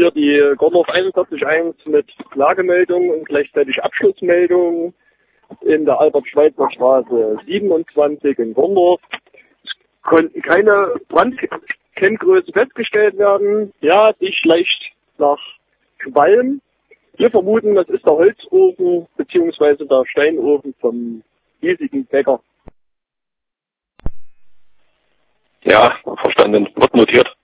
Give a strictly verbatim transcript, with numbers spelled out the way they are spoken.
hier die Gorndorf einundvierzig eins mit Lagemeldung und gleichzeitig Abschlussmeldung in der Albert-Schweitzer Straße siebenundzwanzig in Gorndorf. Es konnten keine Brandkenngröße festgestellt werden. Ja, sie schleicht nach Qualm. Wir vermuten, das ist der Holzofen bzw. der Steinofen vom hiesigen Bäcker. Ja, verstanden. Wird notiert.